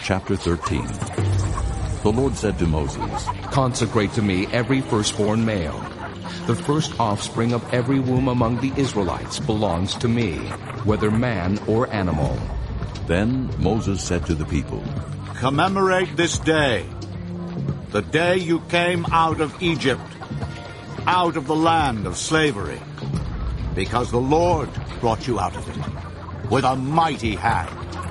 Chapter 13. The Lord said to Moses, Consecrate to me every firstborn male. The first offspring of every womb among the Israelites belongs to me, whether man or animal. Then Moses said to the people, Commemorate this day, the day you came out of Egypt, out of the land of slavery, because the Lord brought you out of it with a mighty hand.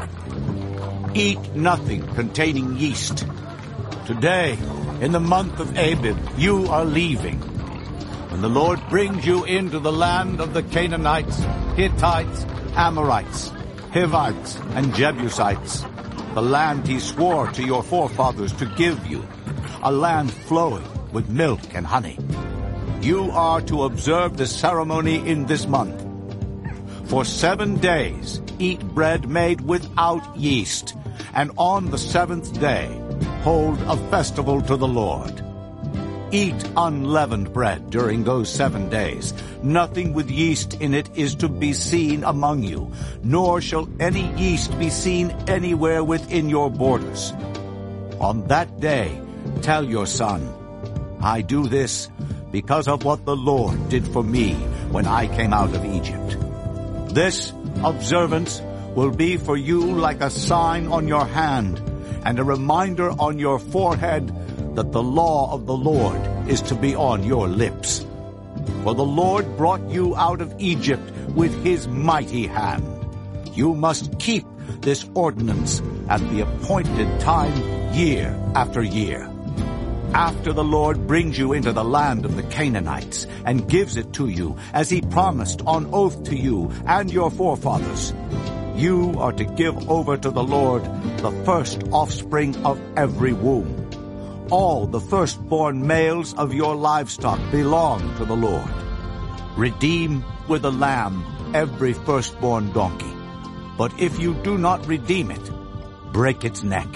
Eat nothing containing yeast. Today, in the month of Abib, you are leaving. When the Lord brings you into the land of the Canaanites, Hittites, Amorites, Hivites, and Jebusites, the land he swore to your forefathers to give you, a land flowing with milk and honey. You are to observe the ceremony in this month. For 7 days eat bread made without yeast, and on the 7th day hold a festival to the Lord. Eat unleavened bread during those 7 days. Nothing with yeast in it is to be seen among you, nor shall any yeast be seen anywhere within your borders. On that day tell your son, I do this because of what the Lord did for me when I came out of Egypt. This observance will be for you like a sign on your hand and a reminder on your forehead that the law of the Lord is to be on your lips. For the Lord brought you out of Egypt with his mighty hand. You must keep this ordinance at the appointed time year after year. After the Lord brings you into the land of the Canaanites and gives it to you, as he promised on oath to you and your forefathers, you are to give over to the Lord the first offspring of every womb. All the firstborn males of your livestock belong to the Lord. Redeem with a lamb every firstborn donkey. But if you do not redeem it, break its neck.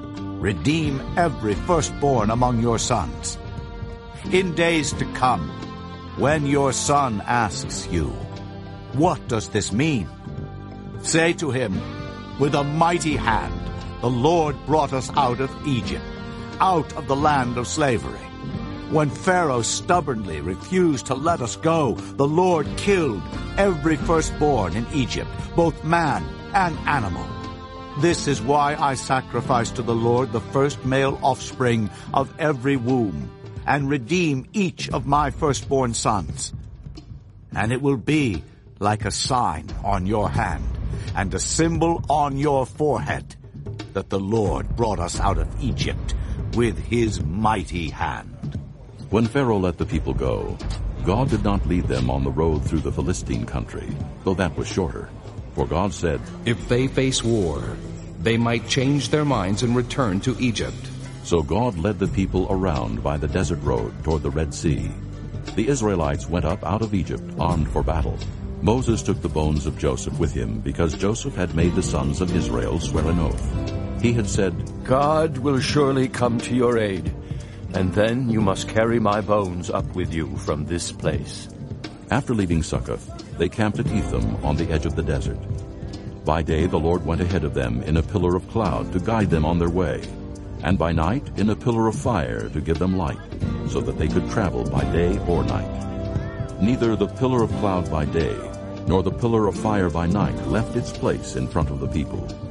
Redeem every firstborn among your sons. In days to come, when your son asks you, What does this mean? Say to him, With a mighty hand the Lord brought us out of Egypt, out of the land of slavery. When Pharaoh stubbornly refused to let us go, the Lord killed every firstborn in Egypt, both man and animal. This is why I sacrifice to the Lord the first male offspring of every womb, and redeem each of my firstborn sons. And it will be like a sign on your hand, and a symbol on your forehead, that the Lord brought us out of Egypt with his mighty hand. When Pharaoh let the people go, God did not lead them on the road through the Philistine country, though that was shorter. For God said, If they face war, they might change their minds and return to Egypt. So God led the people around by the desert road toward the Red Sea. The Israelites went up out of Egypt armed for battle. Moses took the bones of Joseph with him, because Joseph had made the sons of Israel swear an oath. He had said, God will surely come to your aid, and then you must carry my bones up with you from this place. After leaving Succoth, they camped at Etham on the edge of the desert. By day the Lord went ahead of them in a pillar of cloud to guide them on their way, and by night in a pillar of fire to give them light, so that they could travel by day or night. Neither the pillar of cloud by day nor the pillar of fire by night left its place in front of the people.